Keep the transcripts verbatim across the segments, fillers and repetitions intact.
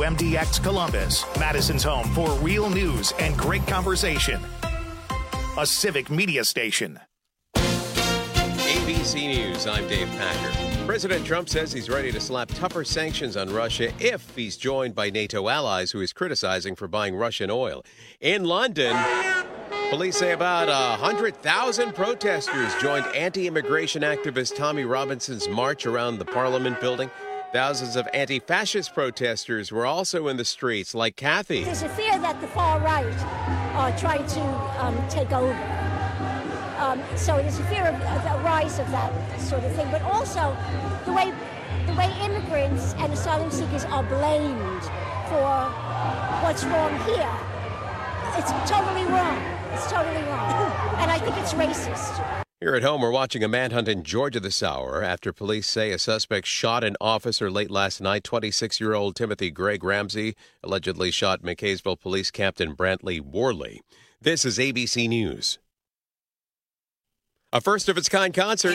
M D X Columbus, Madison's home for real news and great conversation. A civic media station. A B C News, I'm Dave Packer. President Trump says he's ready to slap tougher sanctions on Russia if he's joined by NATO allies who he's criticizing for buying Russian oil. In London, police say about one hundred thousand protesters joined anti-immigration activist Tommy Robinson's march around the Parliament building. Thousands of anti-fascist protesters were also in the streets, like Kathy. There's a fear that the far right are trying to um, take over. Um, so there's a fear of, of the rise of that sort of thing. But also the way the way immigrants and asylum seekers are blamed for what's wrong here. It's totally wrong. It's totally wrong. And I think it's racist. Here at home, we're watching a manhunt in Georgia this hour after police say a suspect shot an officer late last night. twenty-six-year-old Timothy Greg Ramsey allegedly shot McKaysville Police Captain Brantley Worley. This is A B C News. A first-of-its-kind concert.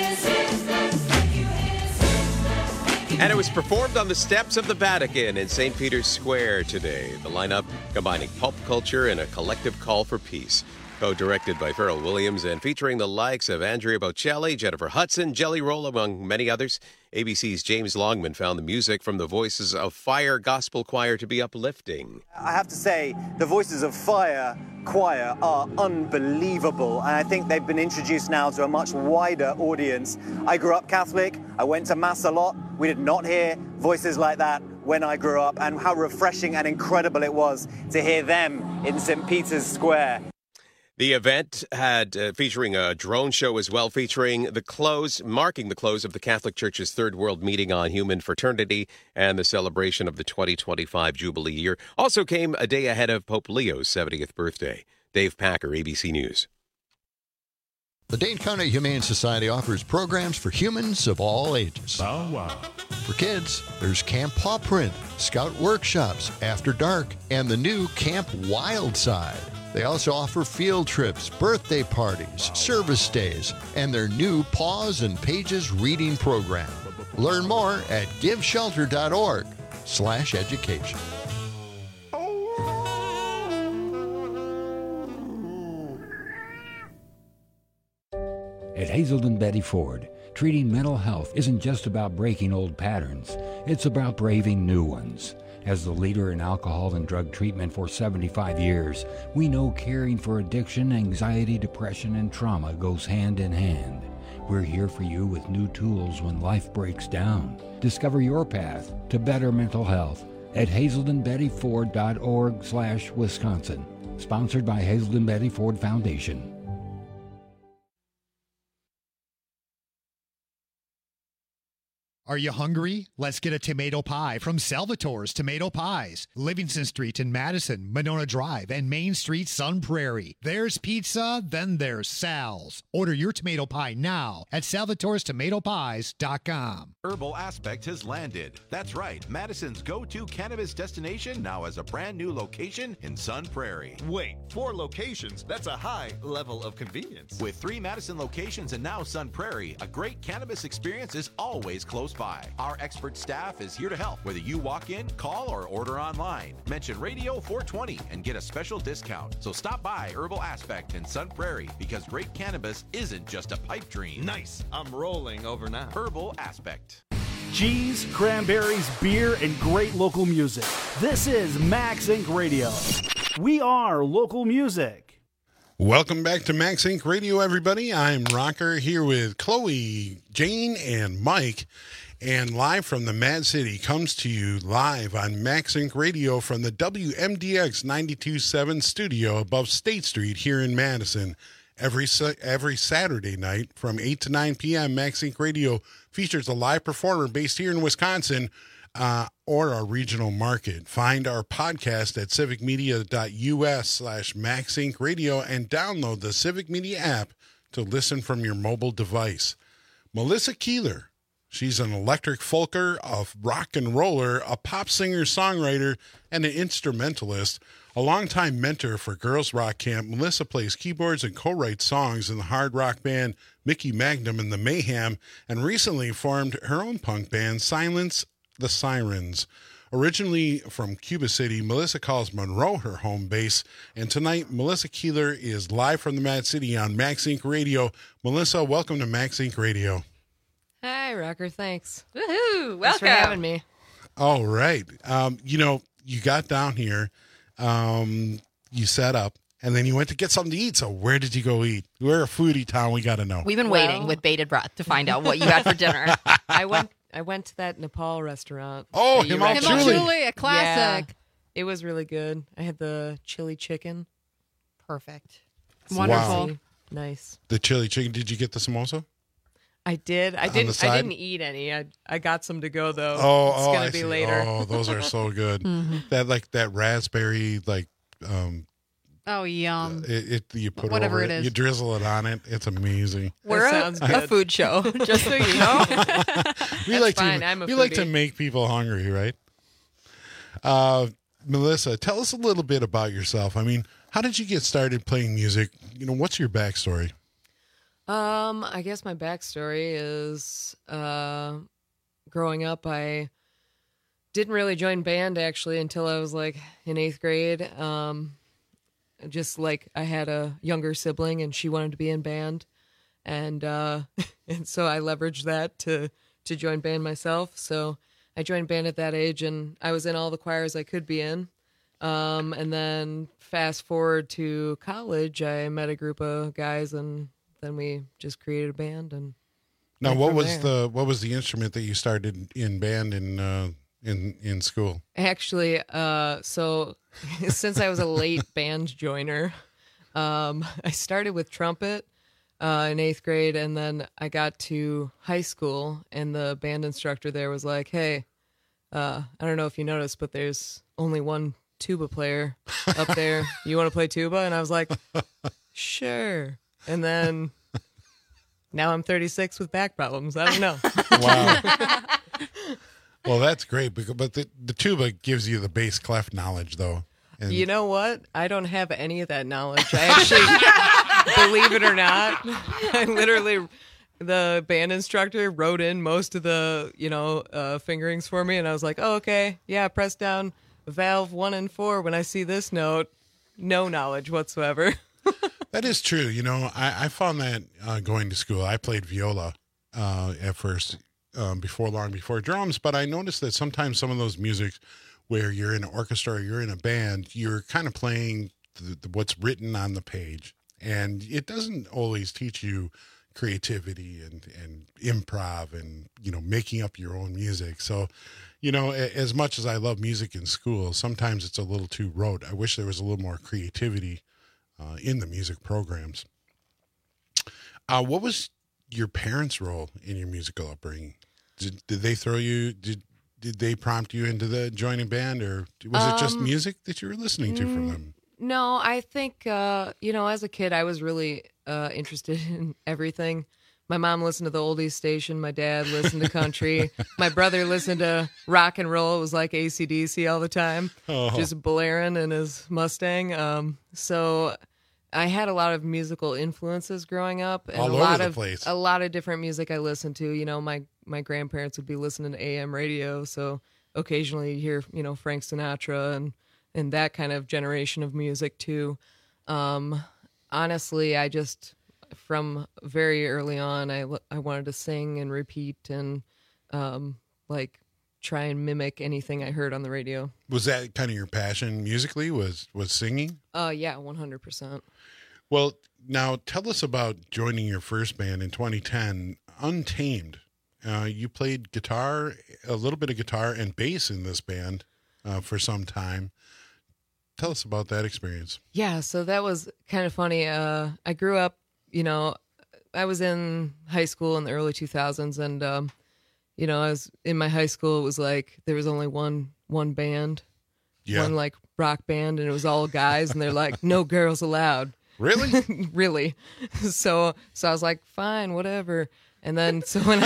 And it was performed on the steps of the Vatican in Saint Peter's Square today. The lineup combining pop culture and a collective call for peace. Co-directed by Pharrell Williams and featuring the likes of Andrea Bocelli, Jennifer Hudson, Jelly Roll, among many others. A B C's James Longman found the music from the Voices of Fire Gospel Choir to be uplifting. I have to say, the Voices of Fire Choir are unbelievable, and I think they've been introduced now to a much wider audience. I grew up Catholic, I went to Mass a lot. We did not hear voices like that when I grew up, and how refreshing and incredible it was to hear them in Saint Peter's Square. The event had uh, featuring a drone show as well, featuring the close, marking the close of the Catholic Church's Third World Meeting on Human Fraternity and the celebration of the twenty twenty-five Jubilee year. Also came a day ahead of Pope Leo's seventieth birthday. Dave Packer, A B C News. The Dane County Humane Society offers programs for humans of all ages. Bow wow. For kids, there's Camp Paw Print, Scout Workshops, After Dark, and the new Camp Wild Side. They also offer field trips, birthday parties, service days, and their new Paws and Pages reading program. Learn more at giveshelter.org slash education. At Hazelden Betty Ford, treating mental health isn't just about breaking old patterns. It's about braving new ones. As the leader in alcohol and drug treatment for seventy-five years, we know caring for addiction, anxiety, depression, and trauma goes hand in hand. We're here for you with new tools when life breaks down. Discover your path to better mental health at hazelden betty ford dot org slash Wisconsin. Sponsored by Hazelden Betty Ford Foundation. Are you hungry? Let's get a tomato pie from Salvatore's Tomato Pies. Livingston Street in Madison, Monona Drive, and Main Street, Sun Prairie. There's pizza, then there's Sal's. Order your tomato pie now at salvatores tomato pies dot com. Herbal Aspect has landed. That's right. Madison's go-to cannabis destination now has a brand new location in Sun Prairie. Wait, four locations? That's a high level of convenience. With three Madison locations and now Sun Prairie, a great cannabis experience is always close by. Our expert staff is here to help, whether you walk in, call, or order online. Mention Radio four twenty and get a special discount. So stop by Herbal Aspect in Sun Prairie, because great cannabis isn't just a pipe dream. Nice. I'm rolling over now. Herbal Aspect. Cheese, cranberries, beer, and great local music. This is Max Inc Radio. We are local music. Welcome back to Max Inc Radio, everybody. I'm Rocker here with Chloe, Jane, and Mike. And live from the Mad City comes to you live on Max Inc Radio from the W M D X ninety-two point seven studio above State Street here in Madison. Every every Saturday night from eight to nine p.m., Max Inc Radio features a live performer based here in Wisconsin uh, or our regional market. Find our podcast at civicmedia.us slash Max Inc Radio and download the Civic Media app to listen from your mobile device. Melissa Keeler. She's an electric folker, a rock and roller, a pop singer-songwriter, and an instrumentalist. A longtime mentor for Girls Rock Camp, Melissa plays keyboards and co-writes songs in the hard rock band Mickey Magnum and the Mayhem, and recently formed her own punk band, Silence the Sirens. Originally from Cuba City, Melissa calls Monroe her home base. And tonight, Melissa Keeler is live from the Mad City on Max Inc Radio. Melissa, welcome to Max Inc Radio. Hi, Rocker. Thanks. Woohoo! Welcome. Thanks for having me. All right. Um, you know, you got down here, um, you set up, and then you went to get something to eat. So where did you go eat? We're a foodie town. We got to know. We've been Well- waiting with bated breath to find out what you had for dinner. I went I went to that Nepal restaurant. Oh, that you Himal recommended. Chuli. Chuli, a classic. Yeah, it was really good. I had the chili chicken. Perfect. Wonderful. Wow. Nice. The chili chicken. Did you get the samosa? I did. I On the didn't. I side? didn't eat any. I I got some to go though. Oh, it's oh, gonna I be see. later. Oh, those are so good. Mm-hmm. That like that raspberry, like um, Oh, yum. it, it you put Whatever over it is. you drizzle it on it. It's amazing. We're a, sounds a good. food show, just so you know. We That's like fine. to I'm a we like to foodie. make people hungry, right? Uh, Melissa, tell us a little bit about yourself. I mean, how did you get started playing music? You know, what's your backstory? Um, I guess my backstory is uh, growing up, I didn't really join band actually until I was like in eighth grade. Um, just like I had a younger sibling and she wanted to be in band, and uh, and so I leveraged that to to join band myself. So I joined band at that age, and I was in all the choirs I could be in. Um, and then fast forward to college, I met a group of guys, and then we just created a band. And Now, went what from was there. the what was the instrument that you started in band in uh, in in school? Actually, uh, so since I was a late band joiner, um, I started with trumpet uh, in eighth grade, and then I got to high school, and the band instructor there was like, "Hey, uh, I don't know if you noticed, but there's only one tuba player up there. You want to play tuba?" And I was like, "Sure." And then now I'm thirty-six with back problems. I don't know. Wow. Well, that's great, because, but the, the tuba gives you the bass clef knowledge, though. And You know what? I don't have any of that knowledge. I actually, believe it or not, I literally, the band instructor wrote in most of the, you know, uh, fingerings for me, and I was like, oh, okay, yeah, press down valve one and four when I see this note. No knowledge whatsoever. that is true. You know, I, I found that uh, going to school. I played viola uh, at first, um, before long before drums, but I noticed that sometimes some of those musics where you're in an orchestra or you're in a band, you're kind of playing the, the, what's written on the page. And it doesn't always teach you creativity and, and improv and, you know, making up your own music. So, you know, a- as much as I love music in school, sometimes it's a little too rote. I wish there was a little more creativity uh, in the music programs. Uh, what was your parents' role in your musical upbringing? Did, did they throw you, did did they prompt you into the joining band, or was it just Um, music that you were listening to from them? No, I think, uh, you know, as a kid, I was really uh, interested in everything. My mom listened to the oldies station. My dad listened to country. My brother listened to rock and roll. It was like A C D C all the time, Oh. just blaring in his Mustang. Um, so I had a lot of musical influences growing up, and All a over lot the of place. a lot of different music I listened to. You know, my my grandparents would be listening to A M radio, so occasionally you hear, you know, Frank Sinatra and and that kind of generation of music too. Um, honestly, I just from very early on, I I wanted to sing and repeat and um, like try and mimic anything I heard on the radio. Was that kind of your passion musically, was was singing? Uh, yeah, one hundred percent. Well, now tell us about joining your first band in twenty ten, Untamed. Uh, you played guitar, a little bit of guitar and bass in this band uh, for some time. Tell us about that experience. Yeah, so that was kind of funny. Uh, I grew up, you know, I was in high school in the early two thousands, and um, you know, I was in my high school. It was like there was only one one band, Yeah. one like rock band, and it was all guys, and they're like, no girls allowed. Really? Really. So so I was like, fine, whatever. And then so when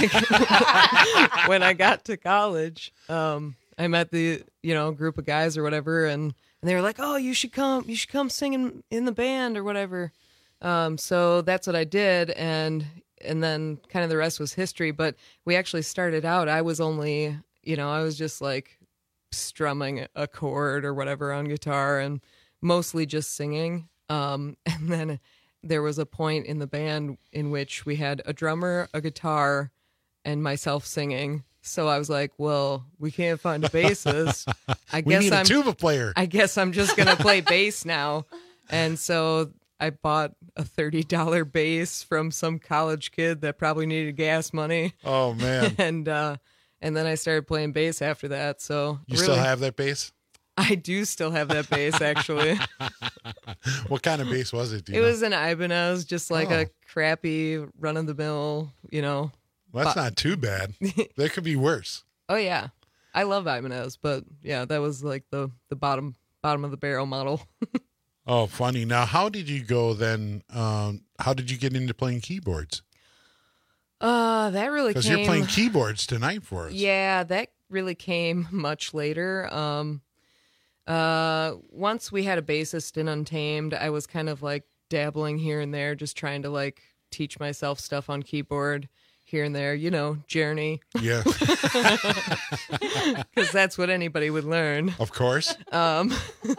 I when I got to college, um, I met the, you know, group of guys or whatever, and, and they were like, oh, you should come you should come sing in, in the band or whatever. Um, so that's what I did, and and then kind of the rest was history. But we actually started out, I was only, you know, I was just like strumming a chord or whatever on guitar and mostly just singing. Um, and then there was a point in the band in which we had a drummer, a guitar, and myself singing. So I was like, well, we can't find a bassist. I we guess need a I'm tuba player. I guess I'm just going to play bass now. And so I bought a thirty dollars bass from some college kid that probably needed gas money. Oh, man. and uh, and then I started playing bass after that. So You really, still have that bass? I do still have that bass, actually. What kind of bass was it? Do you It know? was an Ibanez, just like Oh. a crappy run-of-the-mill, you know. Well, that's bo- not too bad. There could be worse. Oh, yeah. I love Ibanez, but yeah, that was like the, the bottom bottom of the barrel model. Oh, funny. Now, how did you go then? Um, how did you get into playing keyboards? Uh, that really came... Because you're playing keyboards tonight for us. Yeah, that really came much later. Um, uh, once we had a bassist in Untamed, I was kind of like dabbling here and there, just trying to like teach myself stuff on keyboard here and there, you know, Journey. Yeah. Because that's what anybody would learn. Of course. Um,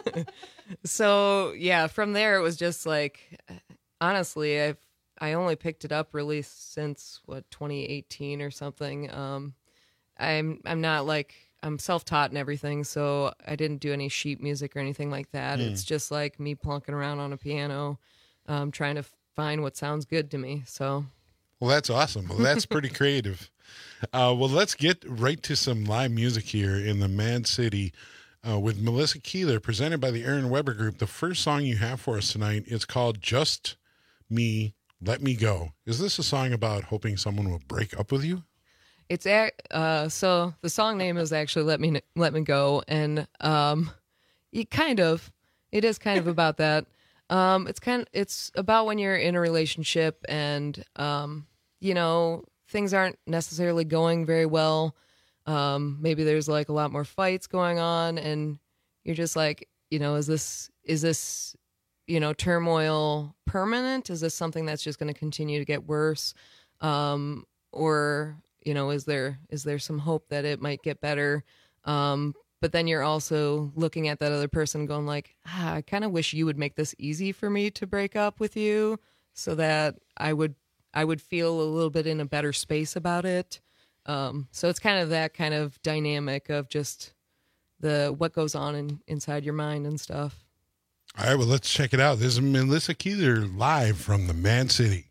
so yeah, from there it was just like, honestly, I've I only picked it up really since what twenty eighteen or something. Um, I'm I'm not like I'm self-taught and everything, so I didn't do any sheet music or anything like that. Hmm. It's just like me plunking around on a piano, um, trying to find what sounds good to me. So. Well, that's awesome. Well, that's pretty creative. Uh, well, let's get right to some live music here in the Mad City uh, with Melissa Keeler, presented by the Aaron Weber Group. The first song you have for us tonight is called Just Me, Let Me Go. Is this a song about hoping someone will break up with you? It's a- uh so the song name is actually "Let Me Let Me Go," and um, you kind of it is kind of about that. Um, it's kind of, it's about when you're in a relationship and um, you know, things aren't necessarily going very well. Um, maybe there's like a lot more fights going on, and you're just like, you know, is this is this you know turmoil permanent? Is this something that's just going to continue to get worse, um, or you know, is there is there some hope that it might get better? Um, but then you're also looking at that other person going like, ah, I kind of wish you would make this easy for me to break up with you so that I would I would feel a little bit in a better space about it. Um, so it's kind of that kind of dynamic of just the what goes on in, inside your mind and stuff. All right, well, let's check it out. This is Melissa Keeler live from the Mad City.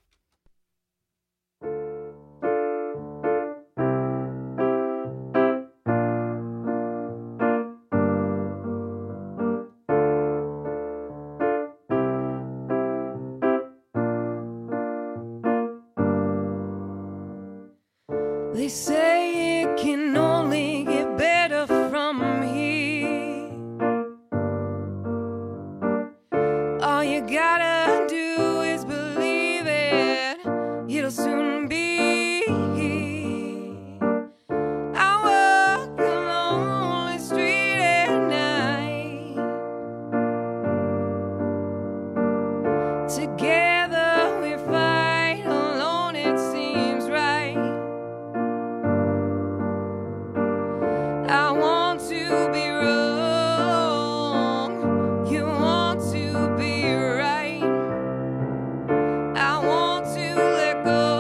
They say it can only get better from here. All you gotta do is believe it. It'll soon be here. I walk the lonely street at night. Together we fight, alone it seems right. I want to be wrong, you want to be right. I want to let go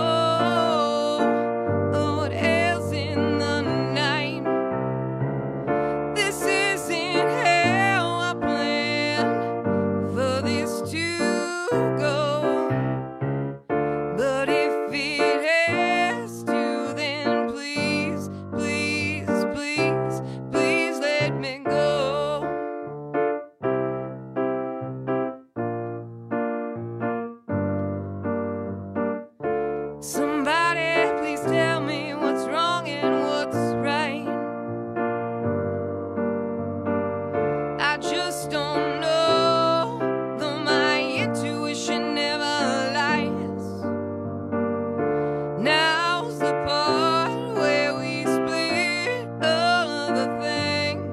of what else in the night. This isn't how I planned for this to go, but if it has to, then please, please, please, please let me go. Somebody please tell me what's wrong and what's right. I just don't know, though my intuition never lies. Now's the part where we split all of the things.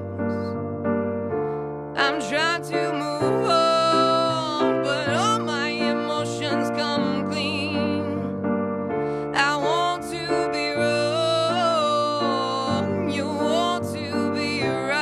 I'm trying to move on, but all my emotions come clean. I want to be wrong, you want to be right.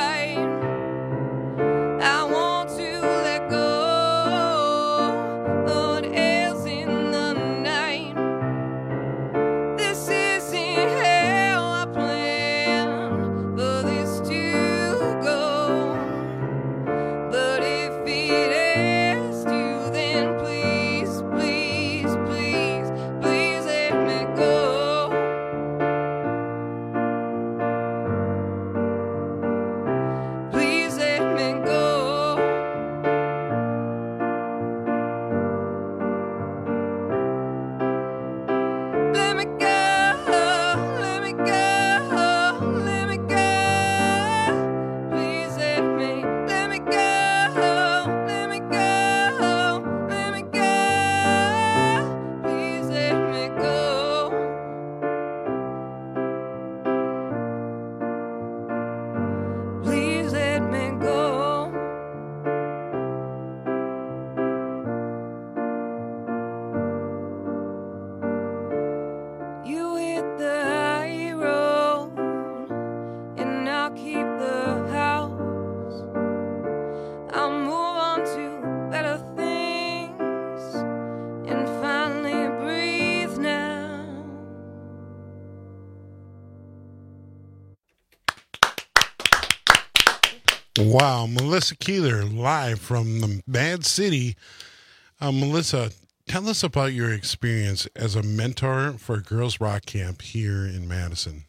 Wow, Melissa Keeler, live from the Mad City. Uh, Melissa, tell us about your experience as a mentor for Girls Rock Camp here in Madison.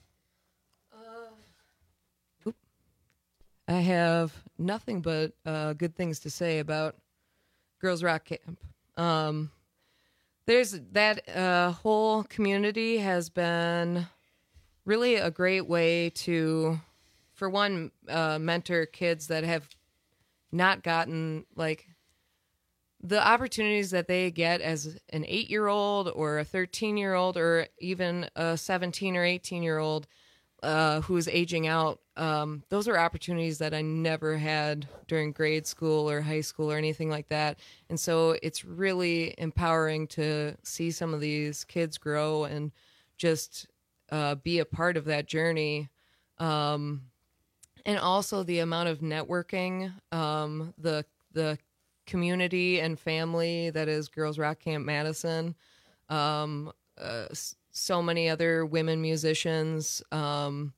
Uh, I have nothing but uh, good things to say about Girls Rock Camp. Um, there's that uh, whole community has been really a great way to, for one, uh, mentor kids that have not gotten like the opportunities that they get as an eight-year-old or a thirteen-year-old or even a seventeen or eighteen-year-old uh, who's aging out. Um, those are opportunities that I never had during grade school or high school or anything like that. And so it's really empowering to see some of these kids grow and just uh, be a part of that journey. Um, and also the amount of networking, um, the the community and family that is Girls Rock Camp Madison. Um, uh, so many other women musicians, um,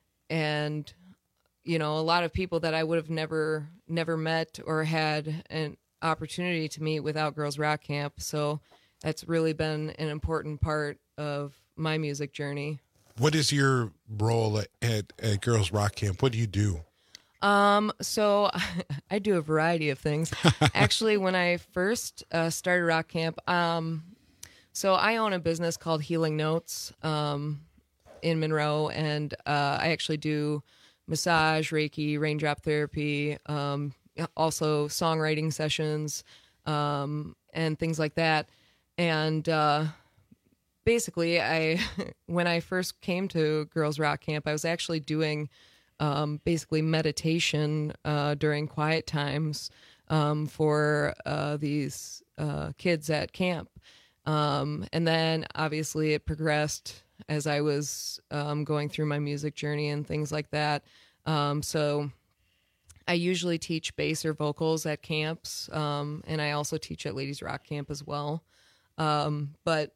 and you know, a lot of people that I would have never never met or had an opportunity to meet without Girls Rock Camp. So that's really been an important part of my music journey. What is your role at, at, at Girls Rock Camp? What do you do? Um, so I do a variety of things. Actually, when I first uh, started Rock Camp, um, so I own a business called Healing Notes um, in Monroe, and uh, I actually do massage, Reiki, raindrop therapy, um, also songwriting sessions, um, and things like that. And uh, basically, I when I first came to Girls Rock Camp, I was actually doing Um, basically meditation uh, during quiet times um, for uh, these uh, kids at camp. Um, and then obviously it progressed as I was um, going through my music journey and things like that. Um, so I usually teach bass or vocals at camps, um, and I also teach at Ladies Rock Camp as well. Um, but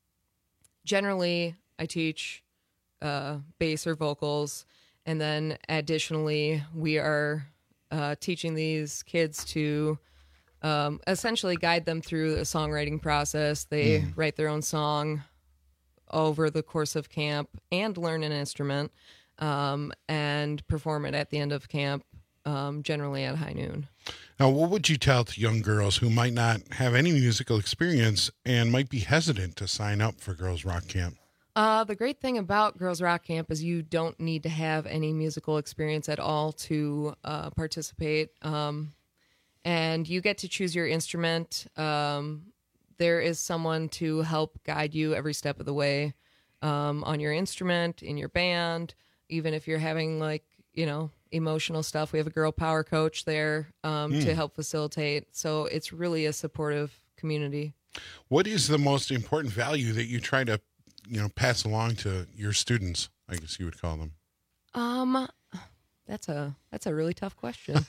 generally I teach uh, bass or vocals. And then additionally, we are uh, teaching these kids to um, essentially guide them through a songwriting process. They mm. write their own song over the course of camp and learn an instrument um, and perform it at the end of camp, um, generally at high noon. Now, what would you tell to young girls who might not have any musical experience and might be hesitant to sign up for Girls Rock Camp? Uh, the great thing about Girls Rock Camp is you don't need to have any musical experience at all to uh, participate. Um, and you get to choose your instrument. Um, there is someone to help guide you every step of the way um, on your instrument, in your band. Even if you're having, like, you know, emotional stuff, we have a girl power coach there um, mm. to help facilitate. So it's really a supportive community. What is the most important value that you try to you know, pass along to your students, I guess you would call them? Um, that's a, that's a really tough question.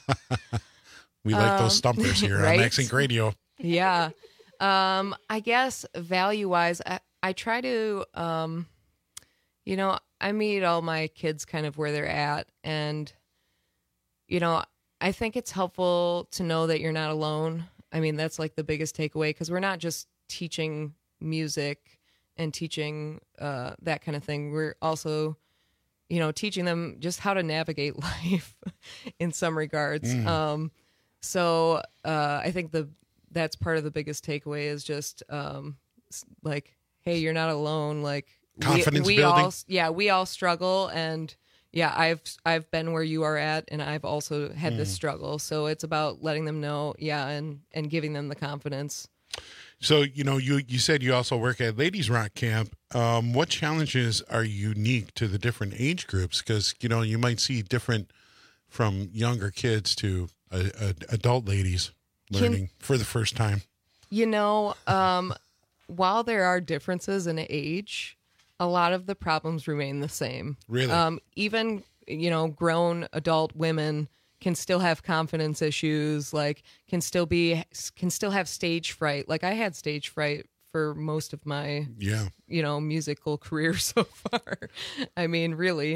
We like um, those stumpers here right? on MaxInc Radio. Yeah. Um, I guess value wise, I, I try to, um, you know, I meet all my kids kind of where they're at. And, you know, I think it's helpful to know that you're not alone. I mean, that's like the biggest takeaway, because we're not just teaching music and teaching uh, that kind of thing. We're also, you know, teaching them just how to navigate life in some regards. Mm. Um, so uh, I think the that's part of the biggest takeaway is just um, like, hey, you're not alone. Like confidence we, we building. all, yeah, we all struggle, and yeah, I've I've been where you are at, and I've also had mm. this struggle. So it's about letting them know, yeah, and and giving them the confidence. So, you know, you, you said you also work at Ladies Rock Camp. Um, what challenges are unique to the different age groups? Because, you know, you might see different from younger kids to uh, uh, adult ladies learning Can, for the first time. You know, um, while there are differences in age, a lot of the problems remain the same. Really? Um, even, you know, grown adult women can still have confidence issues, like can still be, can still have stage fright. Like I had stage fright for most of my, yeah, you know, musical career so far. I mean, really,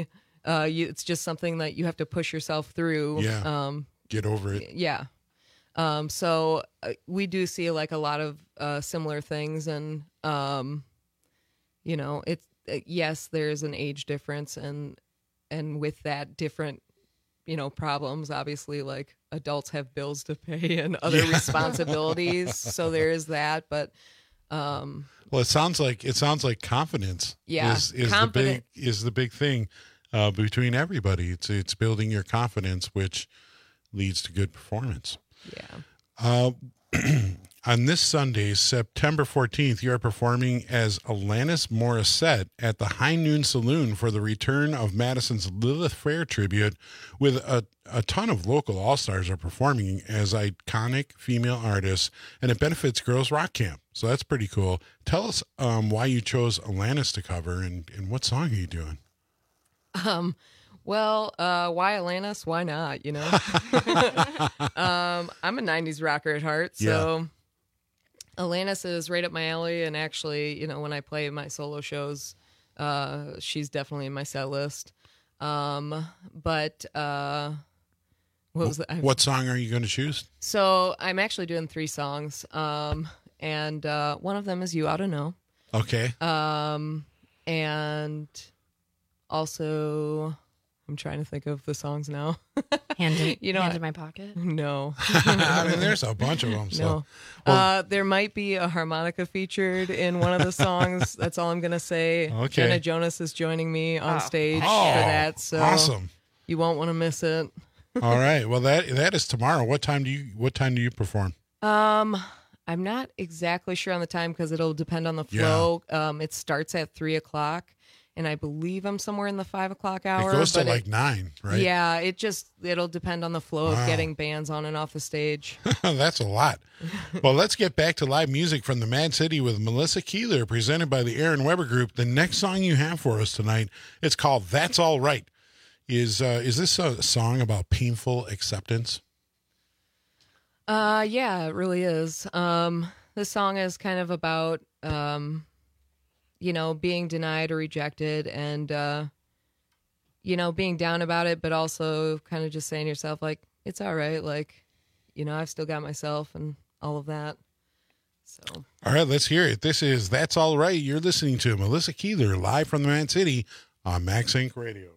uh, you, it's just something that you have to push yourself through. Yeah. Um, Get over it. Yeah. Um, so uh, we do see like a lot of uh, similar things, and um, you know, it's uh, yes, there's an age difference, and and with that, different, you know, problems. Obviously, like adults have bills to pay and other Yeah. responsibilities, so there is that. But um, Well, it sounds like it sounds like confidence. Yeah, is, is confident- the big is the big thing uh, between everybody. It's it's building your confidence, which leads to good performance. Yeah. Uh, on this Sunday, September fourteenth, you are performing as Alanis Morissette at the High Noon Saloon for the return of Madison's Lilith Fair tribute, with a, a ton of local all-stars are performing as iconic female artists, and it benefits Girls Rock Camp. So that's pretty cool. Tell us um, why you chose Alanis to cover, and, and what song are you doing? Um, well, uh, why Alanis? Why not? You know, um, I'm a nineties rocker at heart, so Alanis is right up my alley. And actually, you know, when I play my solo shows, uh, she's definitely in my set list. Um, but uh, what was that? What song are you going to choose? So I'm actually doing three songs, um, and uh, one of them is "You Ought to Know." Okay. Um, and also, I'm trying to think of the songs now. Hand in, you know, hand I- in my pocket. No. I mean, there's a bunch of them. So. No. Well- uh, there might be a harmonica featured in one of the songs. That's all I'm going to say. Okay. Jenna Jonas is joining me on Oh. stage Oh, for that. So awesome. You won't want to miss it. All right. Well, that that is tomorrow. What time do you What time do you perform? Um, I'm not exactly sure on the time because it'll depend on the flow. Um, it starts at three o'clock, and I believe I'm somewhere in the five o'clock hour. It goes to but like nine, right? Yeah, it just it'll depend on the flow Wow. of getting bands on and off the stage. That's a lot. Well, let's get back to live music from the Mad City with Melissa Keeler, presented by the Aaron Weber Group. The next song you have for us tonight, it's called "That's All Right." Is uh, is this a song about painful acceptance? Uh, yeah, it really is. Um, this song is kind of about, um, you know, being denied or rejected, and uh, you know, being down about it, but also kind of just saying to yourself, like, it's all right. Like, you know, I've still got myself and all of that. So, All right, let's hear it. This is "That's All Right." You're listening to Melissa Keeler live from the Mad City on Max Inc Radio.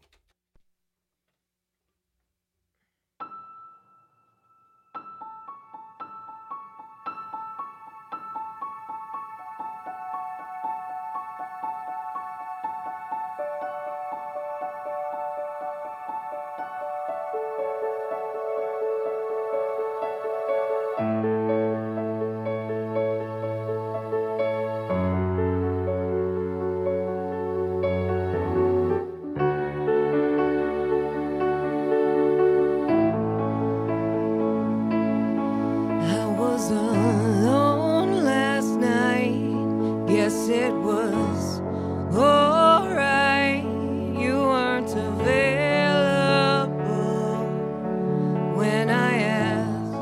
I was alone last night. Guess it was alright. You weren't available when I asked.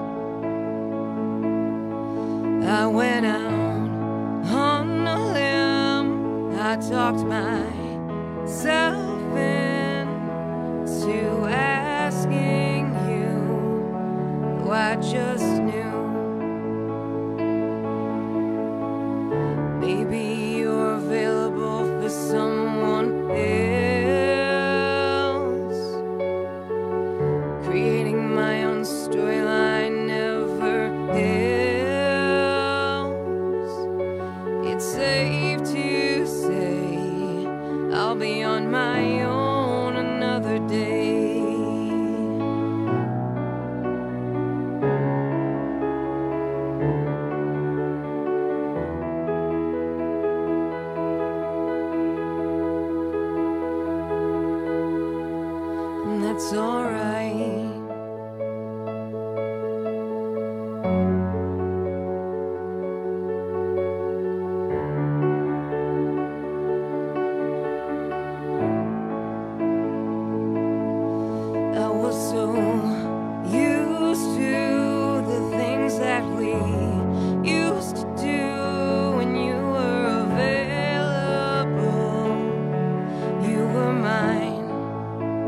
I went out on a limb. I talked myself into asking you. Oh, I just knew. Maybe you're available for someone else. Creating my own storyline never helps. It's safe to say I'll be on my own another day. And that's alright. I was so used to the things that we used to do when you were available. You were mine.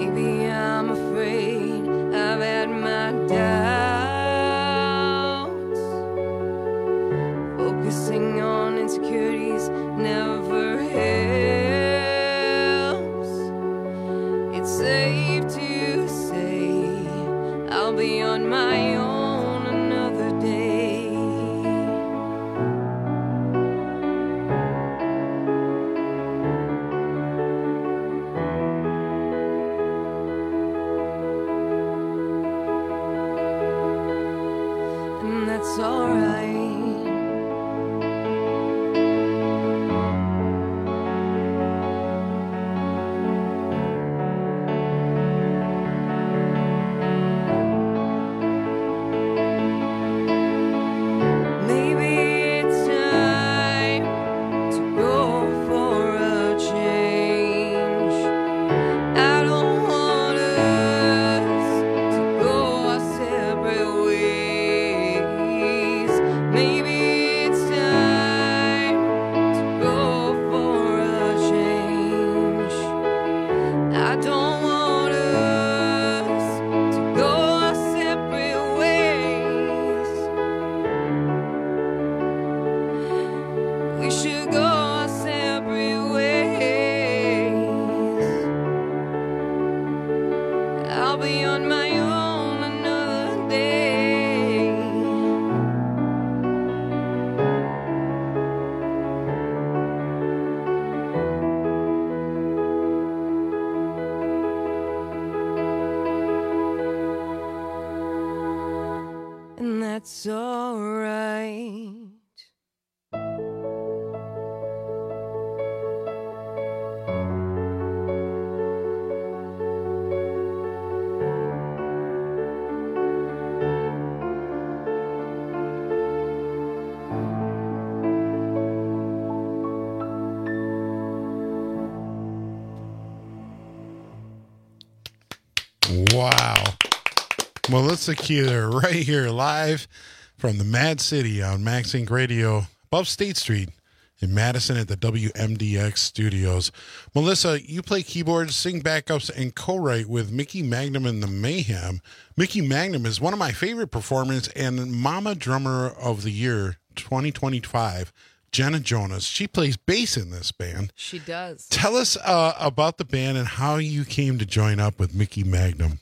Maybe I'm afraid I've had my doubts. Focusing on insecurities never helps. It's safe to say I'll be on my own another day. And that's alright. Maybe it's time to go for a change. I don't want us to go our separate ways. Maybe it's time to go for a change. I don't want us to go our separate ways. We should go our separate ways. I'll be on my own another day. And that's alright. Wow. Melissa Keeler right here live from the Mad City on Max Inc Radio above State Street in Madison at the W M D X studios. Melissa, you play keyboards, sing backups, and co-write with Mickey Magnum and the Mayhem. Mickey Magnum is one of my favorite performers and Mama Drummer of the Year twenty twenty-five, Jenna Jonas. She plays bass in this band. She does. Tell us uh, about the band and how you came to join up with Mickey Magnum.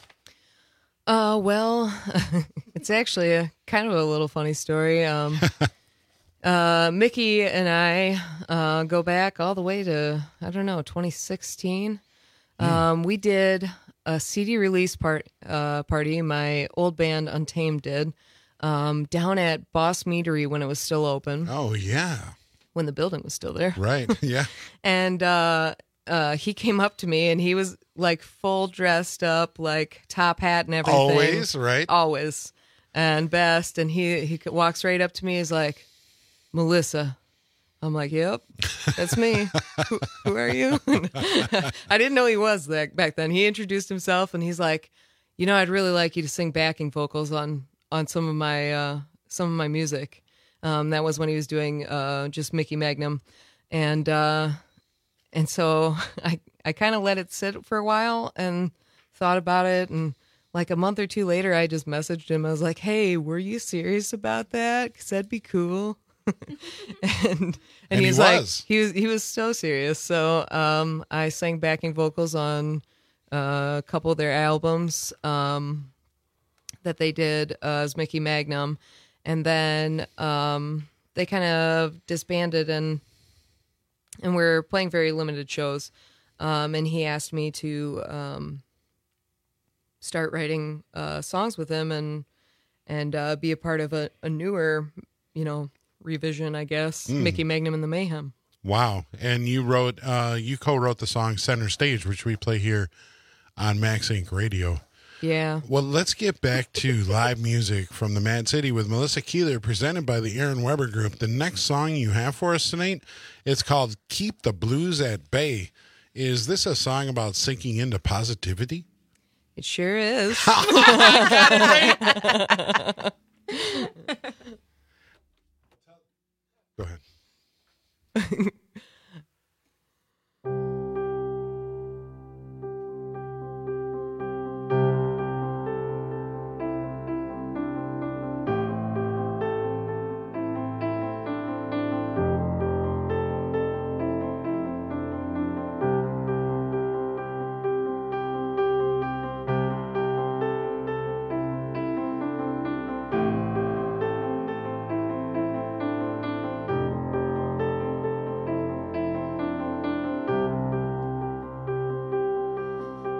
Uh, well, it's actually a kind of a little funny story. Um, uh, Mickey and I uh, go back all the way to, I don't know, twenty sixteen. Mm. Um, we did a C D release part uh, party. My old band Untamed did um, down at Boss Meadery when it was still open. Oh yeah, when the building was still there. Right. Yeah. And uh, uh, he came up to me and he was like full dressed up, like top hat and everything. Always, right? Always. And best. And he, he walks right up to me. He's like, Melissa. I'm like, yep, that's me. who, who are you? I didn't know he was that back then. He introduced himself and he's like, you know, I'd really like you to sing backing vocals on, on some of my, uh, some of my music. Um, that was when he was doing, uh, just Mickey Magnum. And, uh, and so I, I kind of let it sit for a while and thought about it. And like a month or two later, I just messaged him. I was like, hey, were you serious about that? Because that'd be cool. and and, And he he's like, was. he was he was so serious. So um, I sang backing vocals on uh, a couple of their albums um, that they did uh, as Mickey Magnum. And then um, they kind of disbanded and and we're playing very limited shows. Um, and he asked me to um, start writing uh, songs with him and and uh, be a part of a, a newer, you know, revision, I guess, Mm. Mickey Magnum and the Mayhem. Wow. And you wrote, uh, you co-wrote the song Center Stage, which we play here on Max Inc Radio. Yeah. Well, let's get back to live music from the Mad City with Melissa Keeler, presented by the Aaron Weber Group. The next song you have for us tonight, it's called Keep the Blues at Bay. Is this a song about sinking into positivity? It sure is. Go ahead.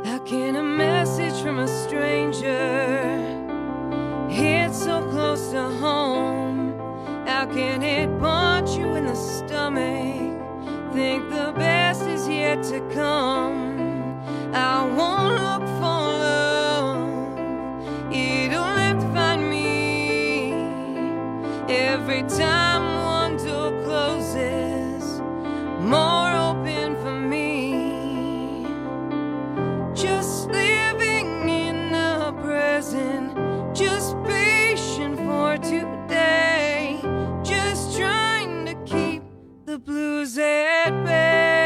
How can a message from a stranger hit so close to home? How can it punch you in the stomach? Think the best is yet to come. I won't look for love, it'll have to find me. Every time one door closes, more open for me. Just living in the present, just patient for today, just trying to keep the blues at bay.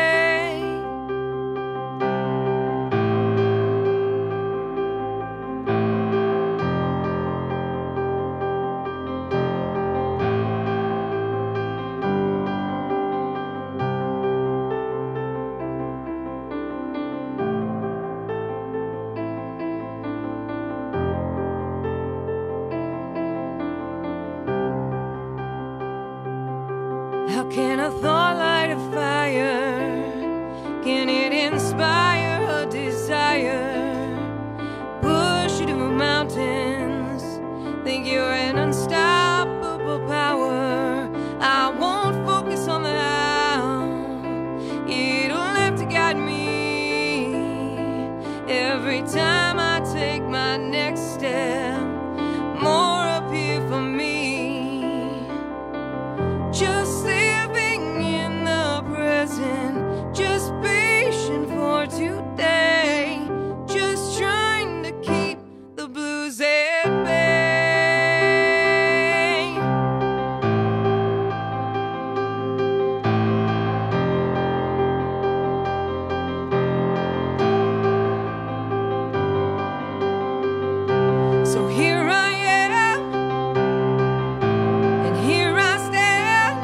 How can a thought light a fire? Can it inspire a desire? Push you to mountains, think you're an unstoppable power. I won't focus on the how, it'll have to guide me. Every time I take my next step, more appear for me. Just living in the present, just patient for today, just trying to keep the blues at bay. So here I am, and here I stand.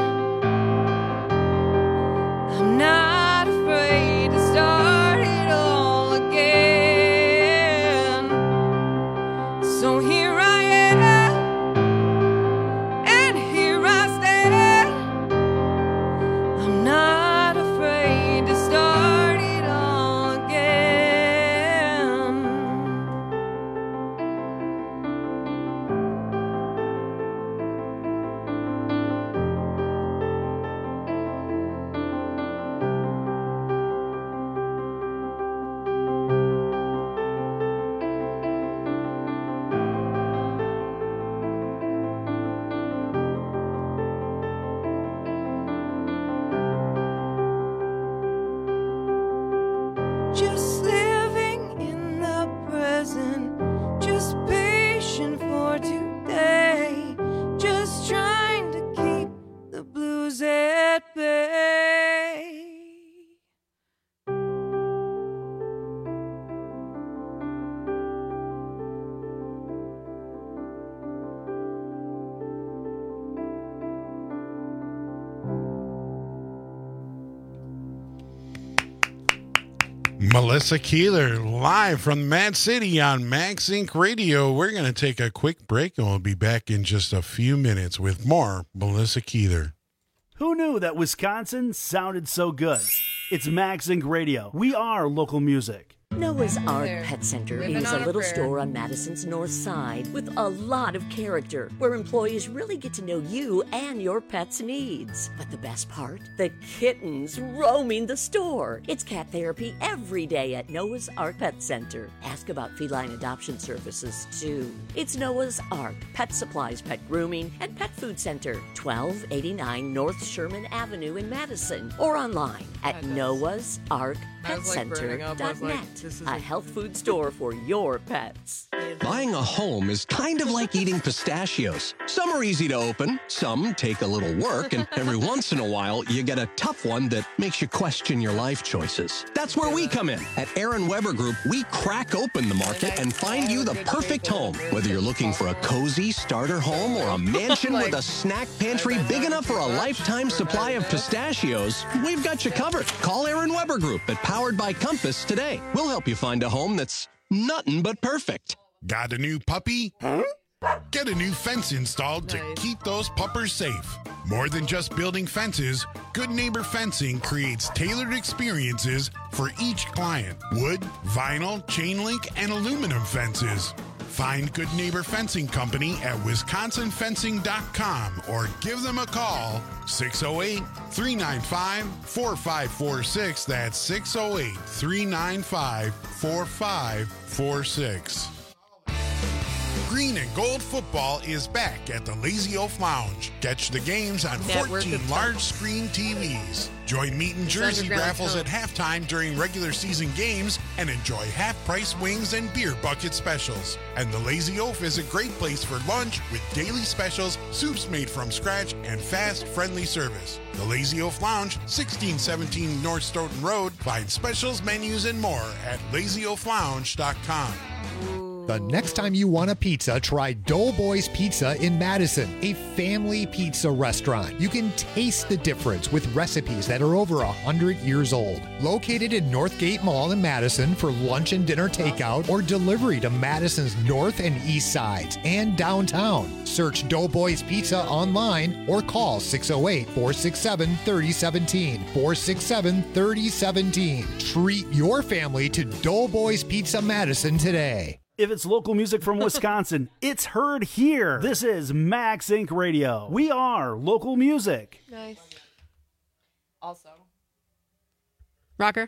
I'm not afraid to start it all again. So here I am, and here I stand. I'm not afraid to start it all again. Just living in the present, just patient for today, just trying to keep the blues at bay. Melissa Keeler, live from Mad City on Max Inc Radio. We're going to take a quick break and we'll be back in just a few minutes with more Melissa Keeler. Who knew that Wisconsin sounded so good? It's Max Inc Radio. We are local music. Noah's Ark There. Pet Center Living is a on a little prayer. store on Madison's north side with a lot of character where employees really get to know you and your pet's needs. But the best part? The kittens roaming the store. It's cat therapy every day at Noah's Ark Pet Center. Ask about feline adoption services too. It's Noah's Ark Pet Supplies, Pet Grooming, and Pet Food Center, twelve eighty-nine North Sherman Avenue in Madison, or online at noahs ark I pet was, like, center burning up. I dot was like, net. this is A a- health food store for your pets. Buying a home is kind of like eating pistachios. Some are easy to open, some take a little work, and every once in a while, you get a tough one that makes you question your life choices. That's where we come in. At Aaron Weber Group, we crack open the market and find you the perfect home. Whether you're looking for a cozy starter home or a mansion with a snack pantry big enough for a lifetime supply of pistachios, we've got you covered. Call Aaron Weber Group at Powered by Compass today. We'll help you find a home that's nothing but perfect. Got a new puppy? Get a new fence installed to keep those puppers safe. More than just building fences, Good Neighbor Fencing creates tailored experiences for each client. Wood, vinyl, chain link, and aluminum fences. Find Good Neighbor Fencing Company at wisconsin fencing dot com or give them a call, six oh eight, three nine five, four five four six. That's six oh eight, three nine five, four five four six. Green and Gold football is back at the Lazy Oaf Lounge. Catch the games on fourteen large-screen T Vs. Join meat and jersey raffles at halftime during regular season games and enjoy half-price wings and beer bucket specials. And the Lazy Oaf is a great place for lunch with daily specials, soups made from scratch, and fast, friendly service. The Lazy Oaf Lounge, sixteen seventeen North Stoughton Road. Find specials, menus, and more at lazy oaf lounge dot com. The next time you want a pizza, try Doughboys Pizza in Madison, a family pizza restaurant. You can taste the difference with recipes that are over one hundred years old. Located in Northgate Mall in Madison for lunch and dinner takeout or delivery to Madison's north and east sides and downtown. Search Doughboys Pizza online or call six oh eight, four six seven, three oh one seven, four six seven, three oh one seven. Treat your family to Doughboys Pizza Madison today. If it's local music from Wisconsin, it's heard here. This is Max Incorporated. Radio. We are local music. Nice. Also, Rocker.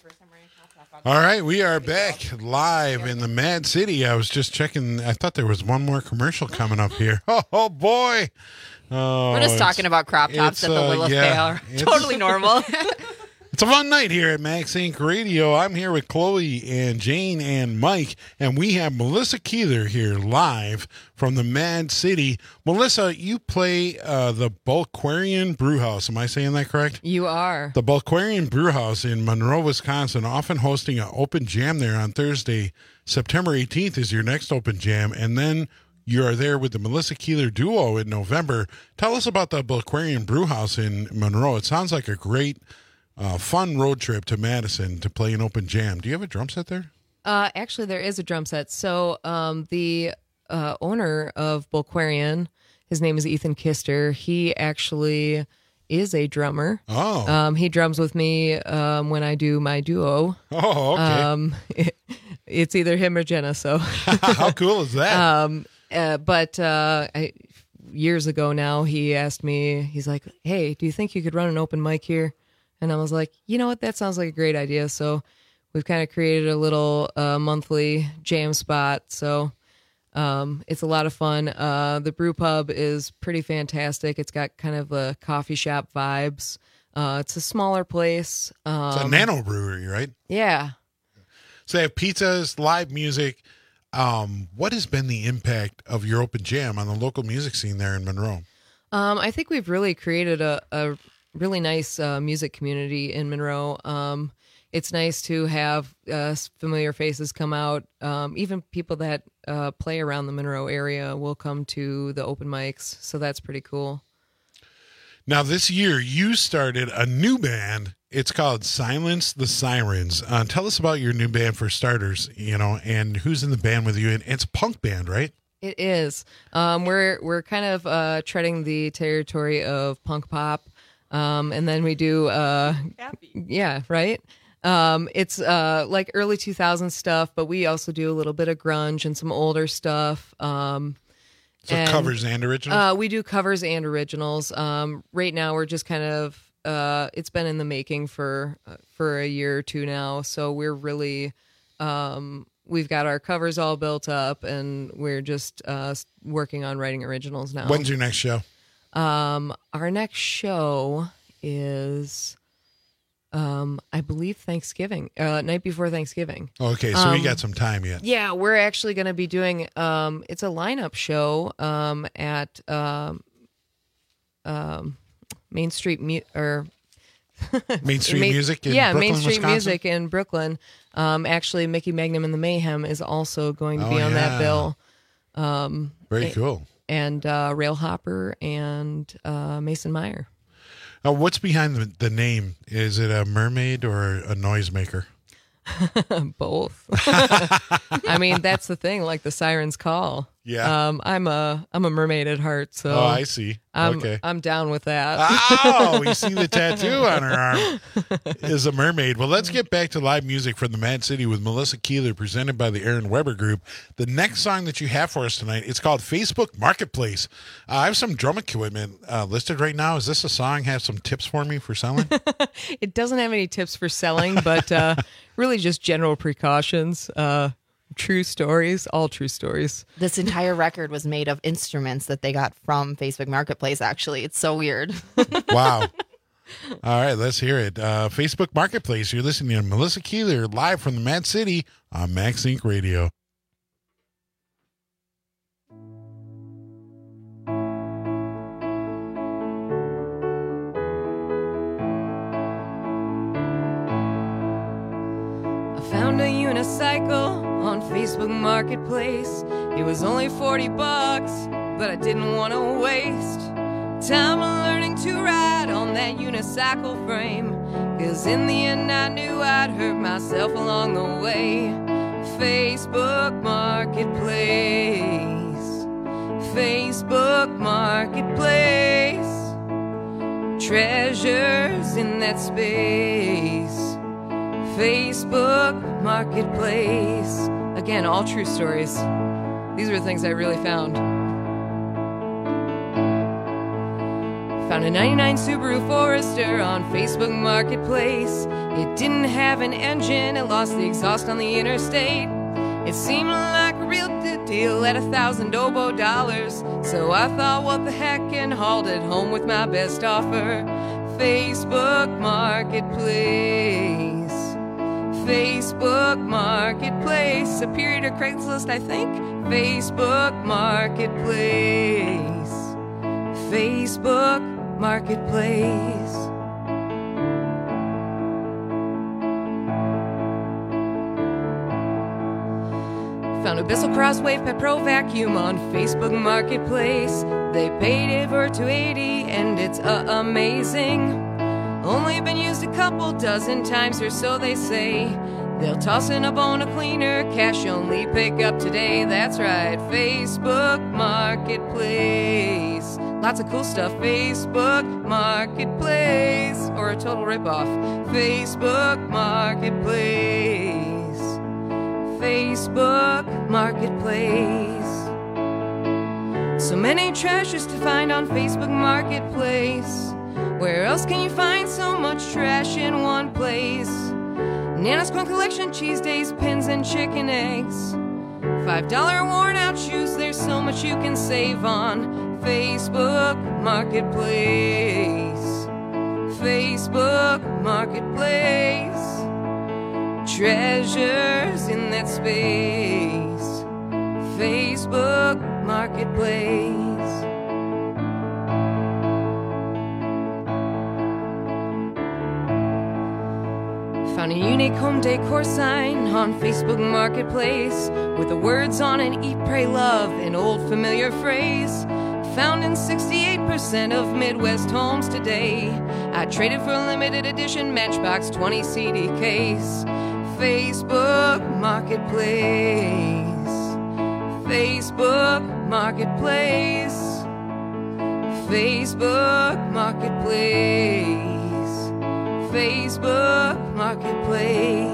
All right, we are back live in the Mad City. I was just checking. I thought there was one more commercial coming up here. Oh, oh boy. Oh, We're just talking about crop tops at the uh, Willow yeah, Fair. Totally normal. It's a fun night here at Max Inc Radio. I'm here with Chloe and Jane and Mike, and we have Melissa Keeler here live from the Mad City. Melissa, you play uh, the Bulquarian Brewhouse. Am I saying that correct? You are. The Bulquarian Brewhouse in Monroe, Wisconsin, often hosting an open jam there on Thursday. September eighteenth is your next open jam, and then you are there with the Melissa Keeler Duo in November. Tell us about the Bulquarian Brewhouse in Monroe. It sounds like a great Uh, fun road trip to Madison to play an open jam. Do you have a drum set there? Uh, actually, there is a drum set. So um, the uh, owner of Bulquarian, his name is Ethan Kister. He actually is a drummer. Oh. Um, he drums with me um, when I do my duo. Oh, okay. Um, it, it's either him or Jenna. So how cool is that? Um, uh, but uh, I, years ago now, he asked me. He's like, "Hey, do you think you could run an open mic here?" And I was like, you know what, that sounds like a great idea. So we've kind of created a little uh, monthly jam spot. So um, it's a lot of fun. Uh, the brew pub is pretty fantastic. It's got kind of a coffee shop vibes. Uh, it's a smaller place. Um, it's a nano brewery, right? Yeah. So they have pizzas, live music. Um, what has been the impact of your open jam on the local music scene there in Monroe? Um, I think we've really created a, a really nice uh, music community in Monroe. Um, it's nice to have uh, familiar faces come out. Um, even people that uh, play around the Monroe area will come to the open mics, so that's pretty cool. Now, this year, you started a new band. It's called Silence the Sirens. Uh, tell us about your new band for starters, you know, and who's in the band with you. And it's a punk band, right? It is. Um, we're we're kind of uh, treading the territory of punk pop. Um, and then we do, uh, yeah, right. Um, it's, uh, like early two thousands stuff, but we also do a little bit of grunge and some older stuff. Um, so and, covers and originals? Uh, we do covers and originals. Um, right now we're just kind of, uh, it's been in the making for, uh, for a year or two now. So we're really, um, we've got our covers all built up and we're just, uh, working on writing originals now. When's your next show? Um, our next show is, um, I believe Thanksgiving, uh, night before Thanksgiving. Okay, so um, we got some time yet. Yeah, we're actually going to be doing, um, it's a lineup show, um, at, um, um, Main Street, mu- or Main Street Main, Music in yeah, Brooklyn, Main Street Wisconsin? Music in Brooklyn. Um, actually, Mickey Magnum and the Mayhem is also going to Oh, be on yeah. that bill. Um, Very it- cool. And uh, Railhopper and uh, Mason Meyer. Now, what's behind the, the name? Is it a mermaid or a noisemaker? Both. I mean, that's the thing, like the Siren's Call. Yeah. Um, I'm a I'm a mermaid at heart, so Oh, I see. I'm, Okay. I'm down with that. Oh, we see the tattoo on her arm is a mermaid. Well, let's get back to live music from the Mad City with Melissa Keeler, presented by the Aaron Weber Group. The next song that you have for us tonight, it's called Facebook Marketplace. Uh, I have some drum equipment uh, listed right now. Is this a song? Have some tips for me for selling? It doesn't have any tips for selling, but uh, really just general precautions. Uh, True stories, all true stories. This entire record was made of instruments that they got from Facebook Marketplace, actually. It's so weird. Wow. All right, let's hear it. Uh, Facebook Marketplace. You're listening to Melissa Keeler live from the Mad City on Max Inc Radio. Found a unicycle on Facebook Marketplace. It was only forty bucks, but I didn't want to waste time learning to ride on that unicycle frame. Cause in the end I knew I'd hurt myself along the way. Facebook Marketplace, Facebook Marketplace, treasures in that space. Facebook Marketplace. Again, all true stories. These are things I really found. Found a ninety-nine Subaru Forester on Facebook Marketplace. It didn't have an engine, it lost the exhaust on the interstate. It seemed like a real good deal at a thousand oboe dollars. So I thought, what the heck, and hauled it home with my best offer. Facebook Marketplace, Facebook Marketplace, superior to Craigslist, I think. Facebook Marketplace, Facebook Marketplace. Found a Bissell Crosswave Pet Pro vacuum on Facebook Marketplace. They paid over two eighty and it's uh, amazing. Only been used a couple dozen times or so, they say. They'll toss in a bone of cleaner, cash only pick up today. That's right, Facebook Marketplace. Lots of cool stuff, Facebook Marketplace. Or a total ripoff, Facebook Marketplace, Facebook Marketplace. So many treasures to find on Facebook Marketplace. Where else can you find so much trash in one place? Nana's Coin Collection, cheese days, pins, and chicken eggs. Five dollar worn out shoes, there's so much you can save on Facebook Marketplace, Facebook Marketplace, treasures in that space, Facebook Marketplace. Found a unique home decor sign on Facebook Marketplace with the words on it, eat, pray, love, an old familiar phrase found in sixty-eight percent of Midwest homes today. I traded for a limited edition Matchbox twenty C D case. Facebook Marketplace, Facebook Marketplace, Facebook Marketplace, Facebook Marketplace.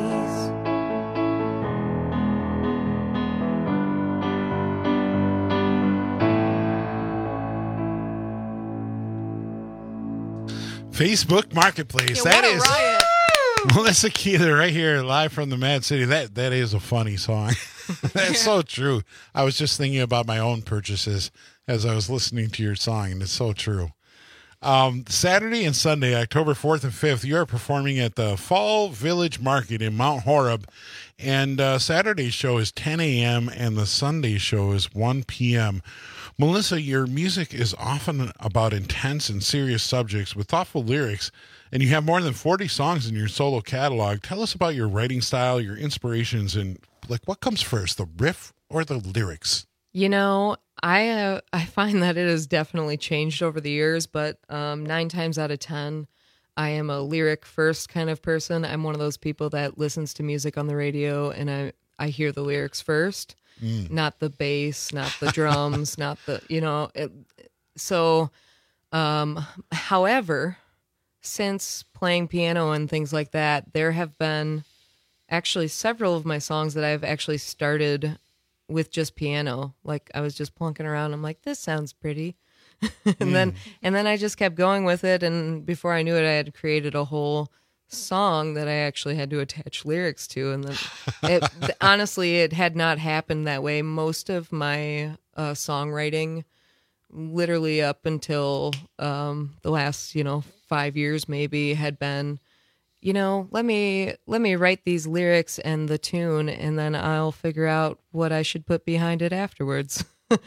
Facebook Marketplace. Yeah, that what a is riot. Melissa Keeler right here live from the Mad City. That that is a funny song. That's so true. I was just thinking about my own purchases as I was listening to your song, and it's so true. Um, Saturday and Sunday, October fourth and fifth, you are performing at the Fall Village Market in Mount Horeb. And uh, Saturday's show is ten a.m. and the Sunday show is one p.m. Melissa, your music is often about intense and serious subjects with thoughtful lyrics, and you have more than forty songs in your solo catalog. Tell us about your writing style, your inspirations, and like what comes first, the riff or the lyrics? You know, I uh, I find that it has definitely changed over the years, but um, nine times out of ten, I am a lyric first kind of person. I'm one of those people that listens to music on the radio and I, I hear the lyrics first. mm. not the bass, not the drums, not the, you know, it, so, um, however, since playing piano and things like that, there have been actually several of my songs that I've actually started with just piano. Like I was just plunking around. I'm like, this sounds pretty. and mm. then, and then I just kept going with it. And before I knew it, I had created a whole song that I actually had to attach lyrics to. And then it, honestly, it had not happened that way. Most of my uh, songwriting, literally up until um, the last, you know, five years maybe, had been, you know, let me let me write these lyrics and the tune, and then I'll figure out what I should put behind it afterwards.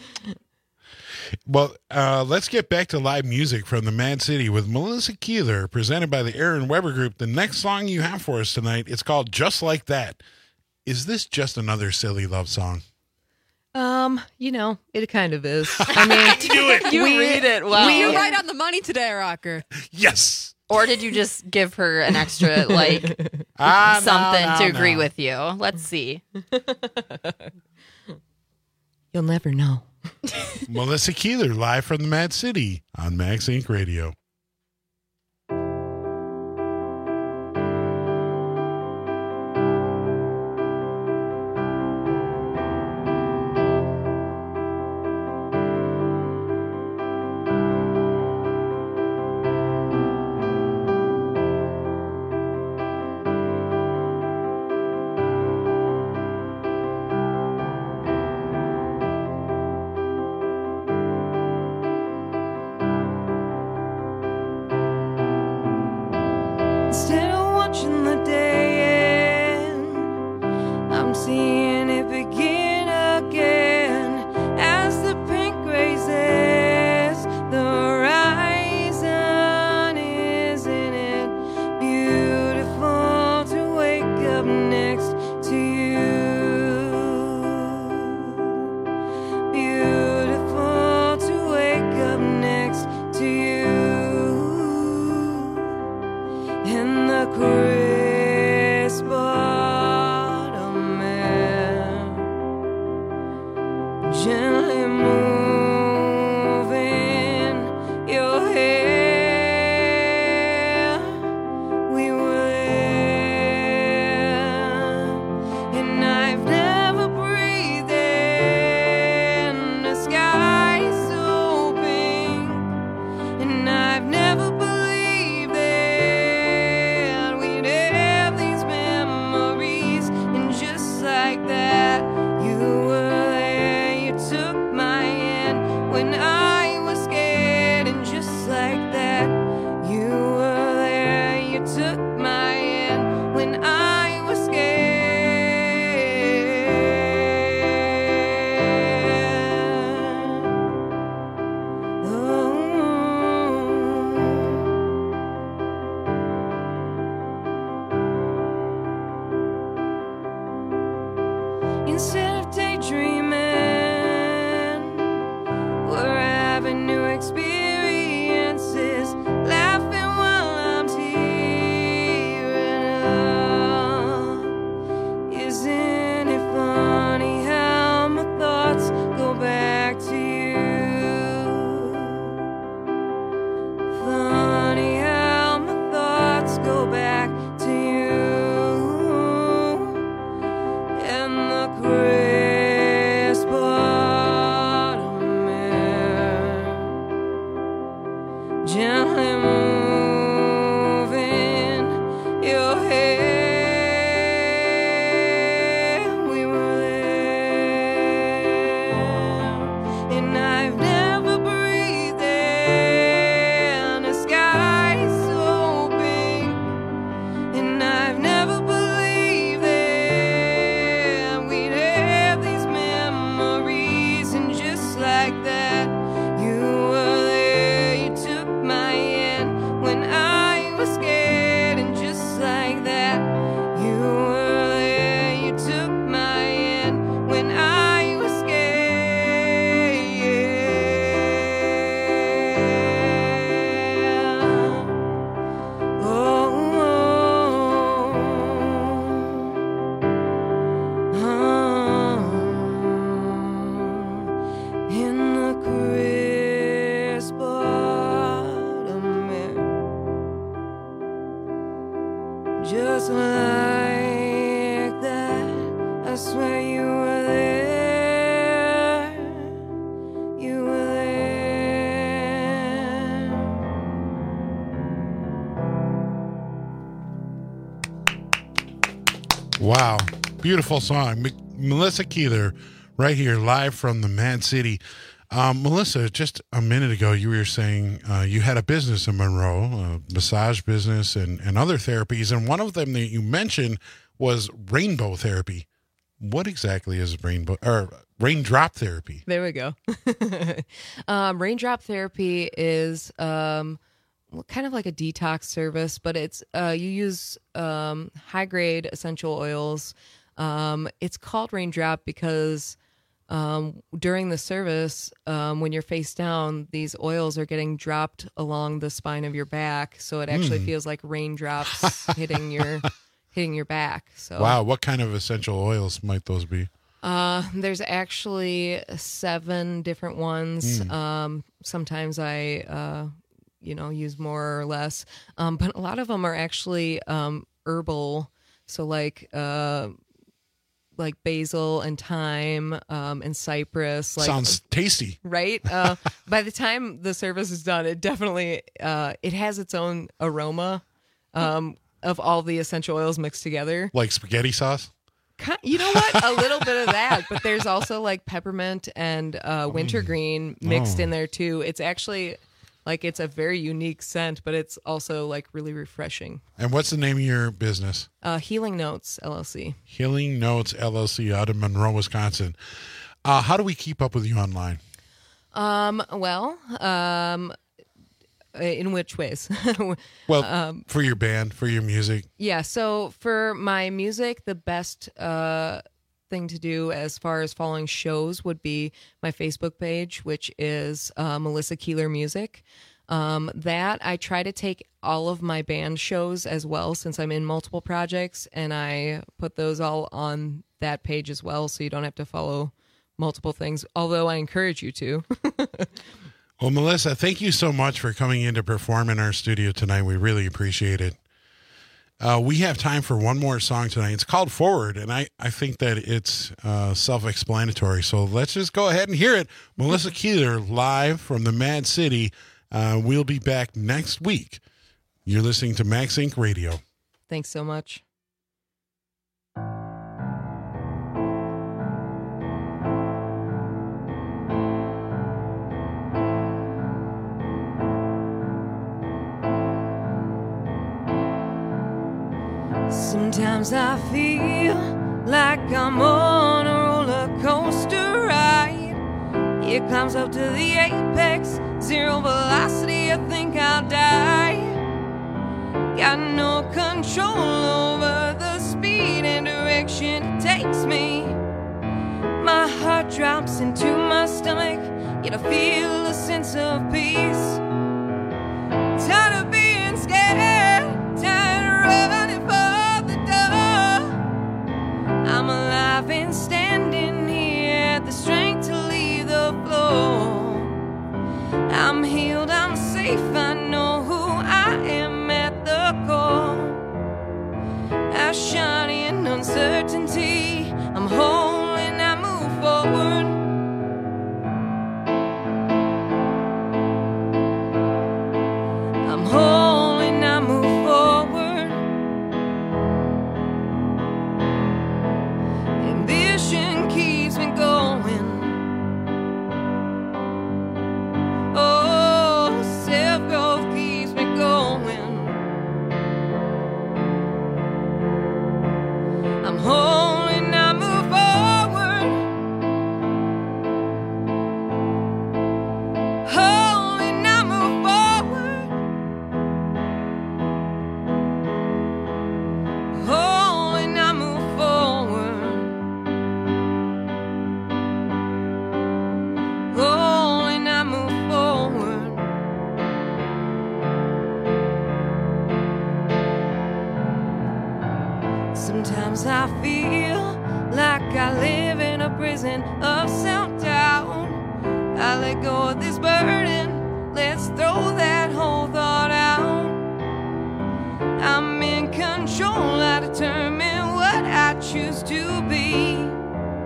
Well, uh, let's get back to live music from the Mad City with Melissa Keeler, presented by the Aaron Weber Group. The next song you have for us tonight, it's called Just Like That. Is this just another silly love song? Um, you know, it kind of is. I mean, do it. You we, read it well. we- You're right on the money today, Rocker. Yes. Or did you just give her an extra, like, ah, something no, no, to agree no. with you? Let's see. You'll never know. Melissa Keeler, live from the Mad City on Max Inc Radio. Instead of watching the day end, I'm seeing it begin again. As the paint grazes the horizon, isn't it beautiful to wake up next to you? Beautiful to wake up next to you. And the crisp autumn air gently moving your hair. We were there, and I've never breathed in a sky so pink, and I've never believed like that. You were there, you took my hand when I was scared, and just like that, you were there, you took my hand when I was scared. Oh. Instead of daydreaming, we're having new experiences, laughing while I'm tearing up. Isn't it funny how my thoughts go back to you? Funny how my thoughts go back to you. And the crazy Yeah, you were there. You were there. Wow. Beautiful song. M- Melissa Keeler, right here, live from the Mad City. Um, Melissa, just a minute ago, you were saying uh, you had a business in Monroe, a massage business and, and other therapies. And one of them that you mentioned was rainbow therapy. What exactly is rainbow or raindrop therapy? There we go. um, raindrop therapy is um, kind of like a detox service, but it's uh, you use um, high grade essential oils. Um, it's called raindrop because um, during the service, um, when you're face down, these oils are getting dropped along the spine of your back, so it actually Mm. feels like raindrops hitting your hitting your back. So Wow. What kind of essential oils might those be? Uh, there's actually seven different ones. Mm. Um, sometimes I, uh, you know, use more or less. Um, but a lot of them are actually um, herbal. So like, uh, like basil and thyme um, and cypress. Like, Sounds tasty. right? Uh, by the time the service is done, it definitely uh, it has its own aroma um, of all the essential oils mixed together. Like spaghetti sauce? Ki- You know what? A little bit of that, but there's also like peppermint and uh, wintergreen mixed Oh. in there too. It's actually like it's a very unique scent, but it's also like really refreshing. And what's the name of your business? Uh, Healing Notes L L C. Healing Notes L L C out of Monroe, Wisconsin. Uh, how do we keep up with you online? Um, well, um, in which ways? Well, um, for your band, for your music. Yeah, so for my music, the best uh, thing to do as far as following shows would be my Facebook page, which is uh, Melissa Keeler Music. Um, that I try to take all of my band shows as well, since I'm in multiple projects, and I put those all on that page as well, so you don't have to follow multiple things, although I encourage you to. Well, Melissa, thank you so much for coming in to perform in our studio tonight. We really appreciate it. Uh, we have time for one more song tonight. It's called Forward, and I, I think that it's uh, self-explanatory. So let's just go ahead and hear it. Melissa Keeler, live from the Mad City. Uh, we'll be back next week. You're listening to Max Inc Radio. Thanks so much. Sometimes I feel like I'm on a roller coaster ride. It climbs up to the apex, zero velocity, I think I'll die. Got no control over the speed and direction it takes me. My heart drops into my stomach, yet I feel a sense of peace. Tired of being scared, tired of running for the door. I'm alive and standing here, the strength to leave the floor. I'm healed, I'm safe, I know who I am at the core. I shine in uncertainty, I'm whole and I move forward. I'm whole and I move forward. Ambition keeps me going. Oh, self-growth keeps me going. I'm whole and I move forward. Whole and I move forward. Whole and I move forward. Whole and I move forward. Sometimes I feel like I live in a prison of self-doubt. I let go of this burden, let's throw that whole thought out. I'm in control, I determine what I choose to be.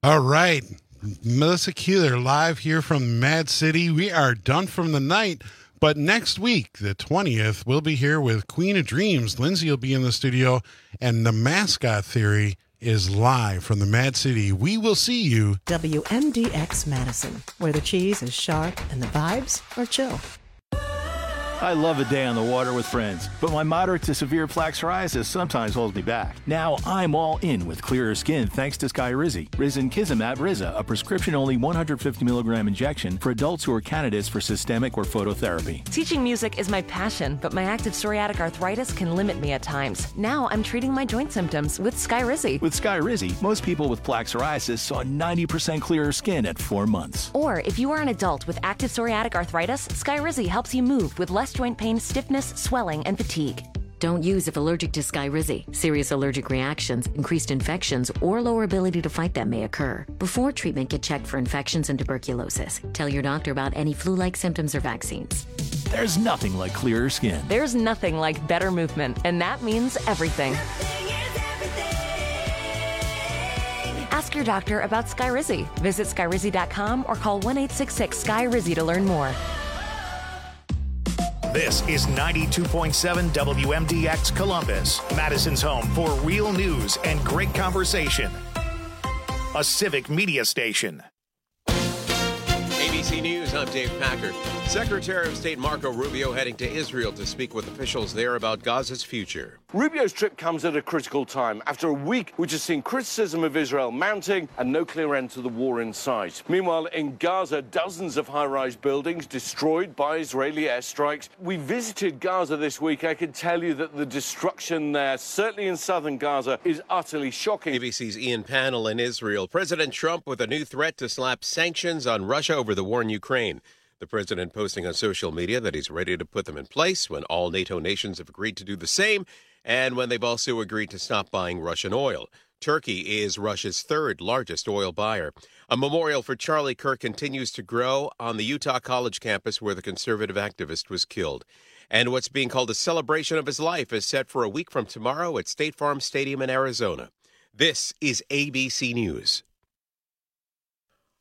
All right. Melissa Keeler live here from Mad City. We are done from the night, but next week, the twentieth, we'll be here with Queen of Dreams. Lindsay will be in the studio, and the Mascot Theory is live from the Mad City. We will see you. W M D X Madison, where the cheese is sharp and the vibes are chill. I love a day on the water with friends, but my moderate to severe plaque psoriasis sometimes holds me back. Now I'm all in with clearer skin thanks to Skyrizi. Risankizumab Riza, a prescription-only one hundred fifty milligram injection for adults who are candidates for systemic or phototherapy. Teaching music is my passion, but my active psoriatic arthritis can limit me at times. Now I'm treating my joint symptoms with Skyrizi. With Skyrizi, most people with plaque psoriasis saw ninety percent clearer skin at four months. Or if you are an adult with active psoriatic arthritis, Skyrizi helps you move with less joint pain, stiffness, swelling, and fatigue. Don't use if allergic to Skyrizi. Serious allergic reactions, increased infections, or lower ability to fight them may occur. Before treatment, get checked for infections and tuberculosis. Tell your doctor about any flu-like symptoms or vaccines. There's nothing like clearer skin. There's nothing like better movement, and that means everything. Ask your doctor about Skyrizi. Visit Skyrizi dot com or call one eight six six S K Y R I Z I to learn more. This is ninety-two point seven W M D X Columbus, Madison's home for real news and great conversation. A civic media station. A B C News, I'm Dave Packer. Secretary of State Marco Rubio heading to Israel to speak with officials there about Gaza's future. Rubio's trip comes at a critical time after a week which has seen criticism of Israel mounting and no clear end to the war in sight. Meanwhile, in Gaza, dozens of high-rise buildings destroyed by Israeli airstrikes. We visited Gaza this week. I can tell you that the destruction there, certainly in southern Gaza, is utterly shocking. A B C's Ian Pannell in Israel. President Trump with a new threat to slap sanctions on Russia over the war in Ukraine. The president posting on social media that he's ready to put them in place when all NATO nations have agreed to do the same and when they've also agreed to stop buying Russian oil. Turkey is Russia's third largest oil buyer. A memorial for Charlie Kirk continues to grow on the Utah College campus where the conservative activist was killed. And what's being called a celebration of his life is set for a week from tomorrow at State Farm Stadium in Arizona. This is A B C News.